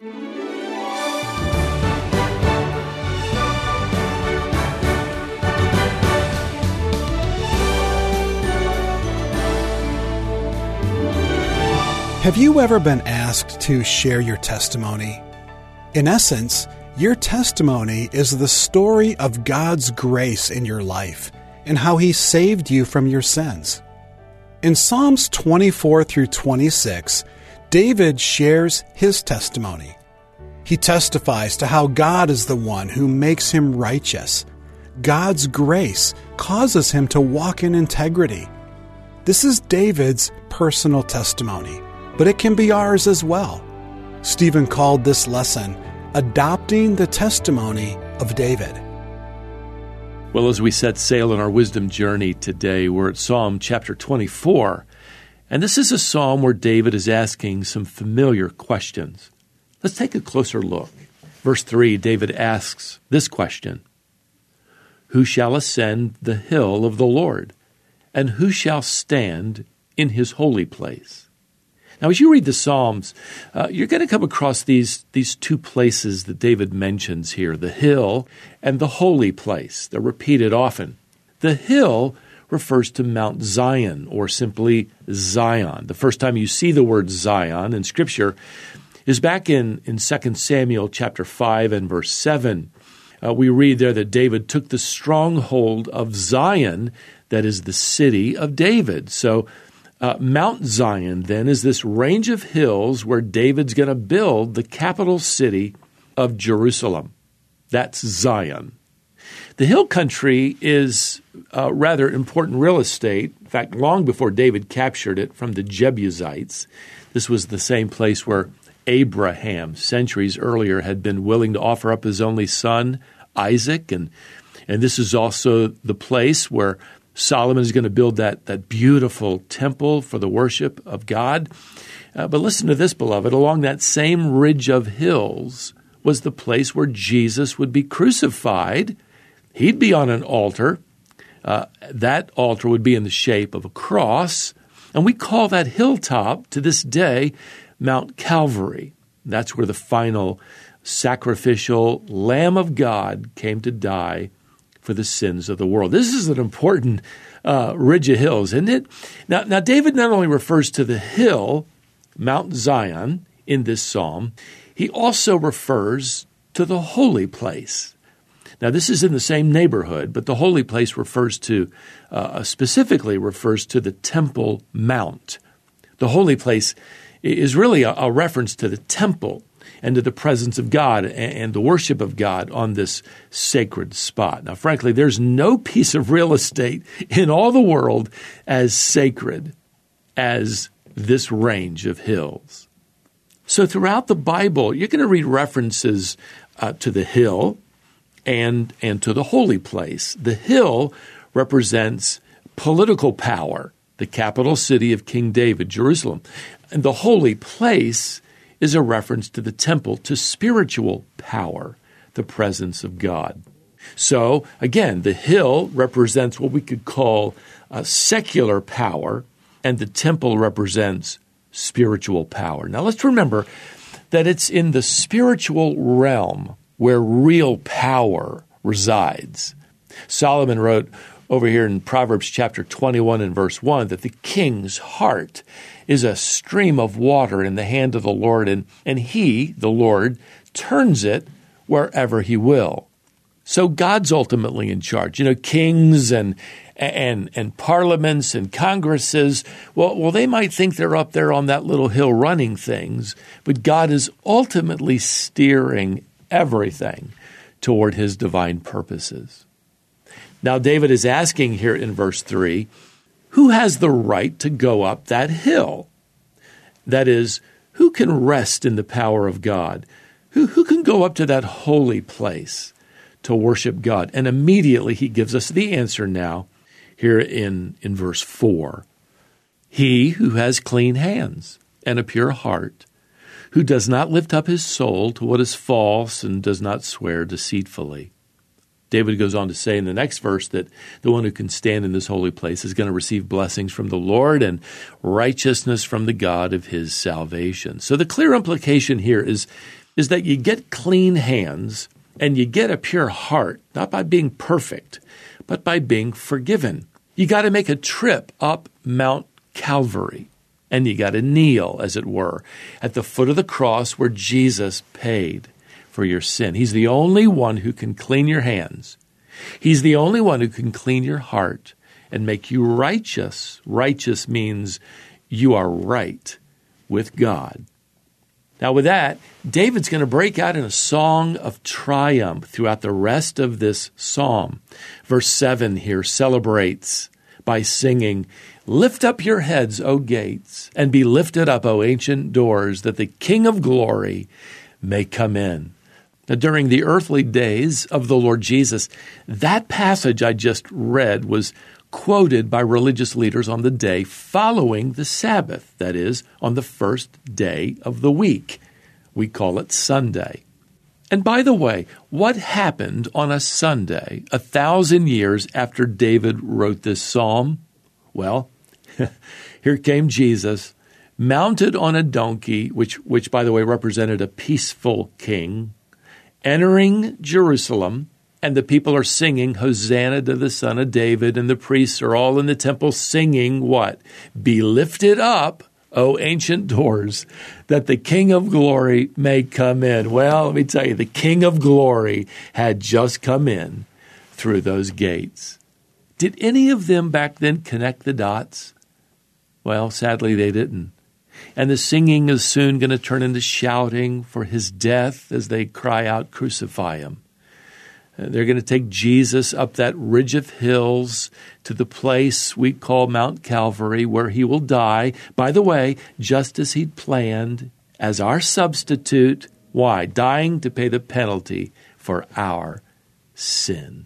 Have you ever been asked to share your testimony? In essence, your testimony is the story of God's grace in your life and how He saved you from your sins. In Psalms 24 through 26, David shares his testimony. He testifies to how God is the one who makes him righteous. God's grace causes him to walk in integrity. This is David's personal testimony, but it can be ours as well. Stephen called this lesson, Adopting the Testimony of David. Well, as we set sail on our wisdom journey today, we're at Psalm chapter 24. And this is a psalm where David is asking some familiar questions. Let's take a closer look. Verse 3, David asks this question: Who shall ascend the hill of the Lord? And who shall stand in his holy place? Now, as you read the Psalms, you're going to come across these two places that David mentions here, the hill and the holy place. They're repeated often. The hill refers to Mount Zion, or simply Zion. The first time you see the word Zion in Scripture is back in 2 Samuel chapter 5 and verse 7. We read there that David took the stronghold of Zion, that is the city of David. So Mount Zion, then, is this range of hills where David's going to build the capital city of Jerusalem. That's Zion. The hill country is rather important real estate. In fact, long before David captured it from the Jebusites, this was the same place where Abraham, centuries earlier, had been willing to offer up his only son, Isaac. And this is also the place where Solomon is going to build that beautiful temple for the worship of God. But listen to this, beloved. Along that same ridge of hills was the place where Jesus would be crucified. He'd be on an altar. That altar would be in the shape of a cross. And we call that hilltop to this day Mount Calvary. That's where the final sacrificial Lamb of God came to die for the sins of the world. This is an important ridge of hills, isn't it? Now, David not only refers to the hill, Mount Zion, in this psalm, he also refers to the holy place. Now, this is in the same neighborhood, but the holy place specifically refers to the Temple Mount. The holy place is really a reference to the temple and to the presence of God and the worship of God on this sacred spot. Now, frankly, there's no piece of real estate in all the world as sacred as this range of hills. So throughout the Bible, you're going to read references to the hill and to the holy place. The hill represents political power, the capital city of King David, Jerusalem. And the holy place is a reference to the temple, to spiritual power, the presence of God. So, again, the hill represents what we could call secular power, and the temple represents spiritual power. Now, let's remember that it's in the spiritual realm where real power resides. Solomon wrote over here in Proverbs chapter 21 and verse 1 that the king's heart is a stream of water in the hand of the Lord, and he, the Lord, turns it wherever he will. So God's ultimately in charge. You know, kings and parliaments and congresses, well, they might think they're up there on that little hill running things, but God is ultimately steering everything toward his divine purposes. Now, David is asking here in verse 3, who has the right to go up that hill? That is, who can rest in the power of God? Who can go up to that holy place to worship God? And immediately he gives us the answer now here in verse 4. He who has clean hands and a pure heart, who does not lift up his soul to what is false and does not swear deceitfully. David goes on to say in the next verse that the one who can stand in this holy place is going to receive blessings from the Lord and righteousness from the God of his salvation. So the clear implication here is is that you get clean hands and you get a pure heart, not by being perfect, but by being forgiven. You got to make a trip up Mount Calvary, and you got to kneel, as it were, at the foot of the cross where Jesus paid for your sin. He's the only one who can clean your hands. He's the only one who can clean your heart and make you righteous. Righteous means you are right with God. Now with that, David's going to break out in a song of triumph throughout the rest of this psalm. Verse 7 here celebrates by singing, "Lift up your heads, O gates, and be lifted up, O ancient doors, that the King of glory may come in." Now, during the earthly days of the Lord Jesus, that passage I just read was quoted by religious leaders on the day following the Sabbath, that is, on the first day of the week. We call it Sunday. And by the way, what happened on a Sunday 1,000 years after David wrote this psalm? Well, here came Jesus, mounted on a donkey, which by the way represented a peaceful king, entering Jerusalem, and the people are singing, "Hosanna to the Son of David," and the priests are all in the temple singing what? "Be lifted up, O ancient doors, that the King of glory may come in." Well, let me tell you, the King of glory had just come in through those gates. Did any of them back then connect the dots? Well, sadly, they didn't. And the singing is soon going to turn into shouting for his death as they cry out, "Crucify him." They're going to take Jesus up that ridge of hills to the place we call Mount Calvary, where he will die, by the way, just as he'd planned, as our substitute. Why? Dying to pay the penalty for our sin.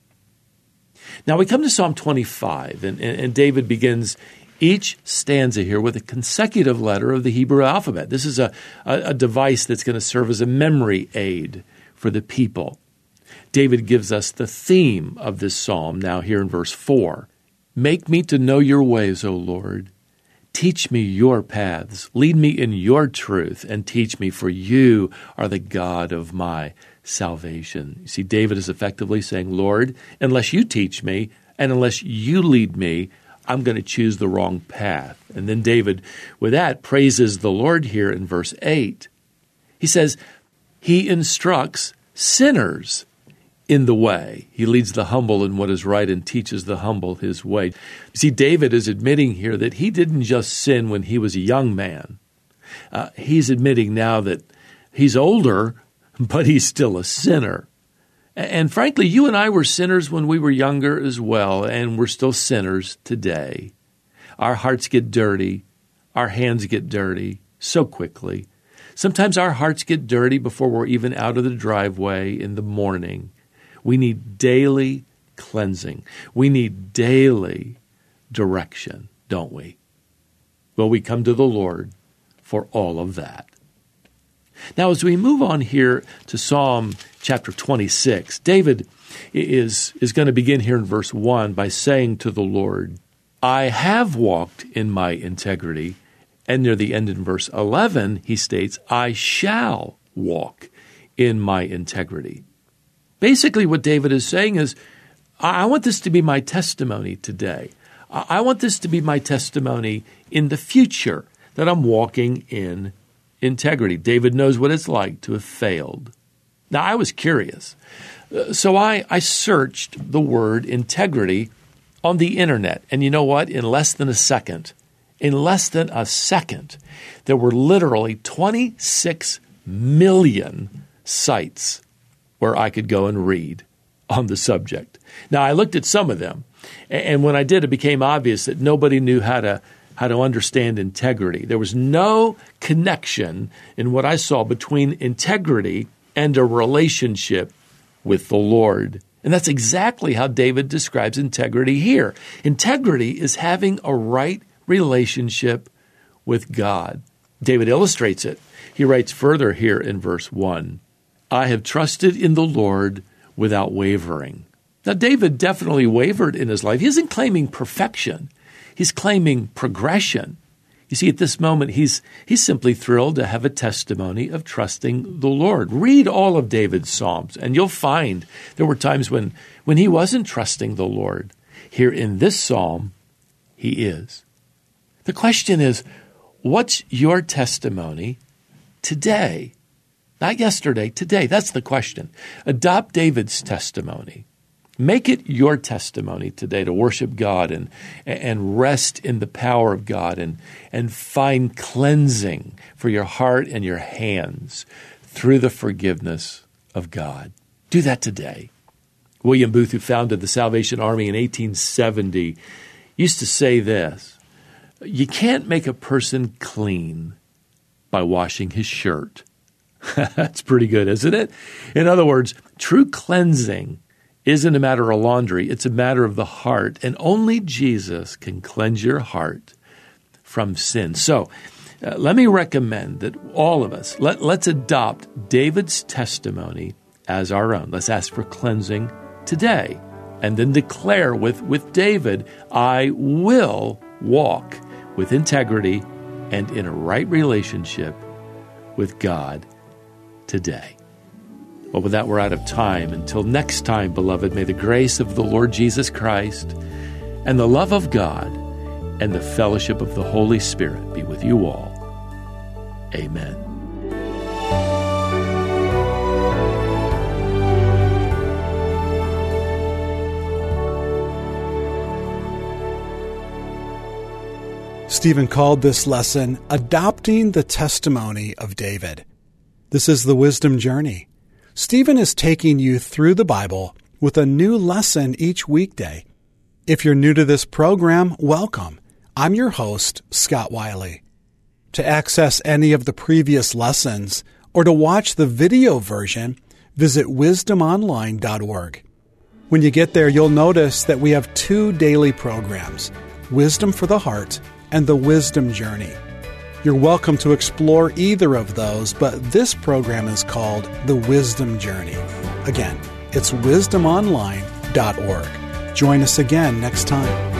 Now we come to Psalm 25, and David begins each stanza here with a consecutive letter of the Hebrew alphabet. This is a device that's going to serve as a memory aid for the people. David gives us the theme of this psalm now here in verse 4. "Make me to know your ways, O Lord. Teach me your paths. Lead me in your truth and teach me, for you are the God of my salvation." You see, David is effectively saying, Lord, unless you teach me and unless you lead me, I'm going to choose the wrong path. And then David, with that, praises the Lord here in verse 8. He says, he instructs sinners in the way. He leads the humble in what is right and teaches the humble his way. You see, David is admitting here that he didn't just sin when he was a young man. He's admitting now that he's older, but he's still a sinner. And frankly, you and I were sinners when we were younger as well, and we're still sinners today. Our hearts get dirty. Our hands get dirty so quickly. Sometimes our hearts get dirty before we're even out of the driveway in the morning. We need daily cleansing. We need daily direction, don't we? Well, we come to the Lord for all of that. Now, as we move on here to Psalm chapter 26, David is going to begin here in verse 1 by saying to the Lord, I have walked in my integrity. And near the end in verse 11, he states, I shall walk in my integrity. Basically, what David is saying is, I want this to be my testimony today. I want this to be my testimony in the future, that I'm walking in integrity. David knows what it's like to have failed. Now, I was curious. So I searched the word integrity on the internet. And you know what? In less than a second, there were literally 26 million sites where I could go and read on the subject. Now, I looked at some of them, and when I did, it became obvious that nobody knew how to understand integrity. There was no connection in what I saw between integrity and a relationship with the Lord. And that's exactly how David describes integrity here. Integrity is having a right relationship with God. David illustrates it. He writes further here in verse 1, I have trusted in the Lord without wavering. Now, David definitely wavered in his life. He isn't claiming perfection. He's claiming progression. You see, at this moment, he's simply thrilled to have a testimony of trusting the Lord. Read all of David's Psalms, and you'll find there were times when he wasn't trusting the Lord. Here in this psalm, he is. The question is, what's your testimony today? Not yesterday, today. That's the question. Adopt David's testimony. Make it your testimony today to worship God and rest in the power of God and find cleansing for your heart and your hands through the forgiveness of God. Do that today. William Booth, who founded the Salvation Army in 1870, used to say this: you can't make a person clean by washing his shirt. That's pretty good, isn't it? In other words, true cleansing isn't a matter of laundry. It's a matter of the heart. And only Jesus can cleanse your heart from sin. So let me recommend that all of us, let's adopt David's testimony as our own. Let's ask for cleansing today. And then declare with David, I will walk with integrity and in a right relationship with God today. Well, with that, we're out of time. Until next time, beloved, may the grace of the Lord Jesus Christ and the love of God and the fellowship of the Holy Spirit be with you all. Amen. Stephen called this lesson Adopting the Testimony of David. This is the Wisdom Journey. Stephen is taking you through the Bible with a new lesson each weekday. If you're new to this program, welcome. I'm your host, Scott Wiley. To access any of the previous lessons or to watch the video version, visit wisdomonline.org. When you get there, you'll notice that we have 2 daily programs, Wisdom for the Heart and the Wisdom Journey. You're welcome to explore either of those, but this program is called The Wisdom Journey. Again, it's wisdomonline.org. Join us again next time.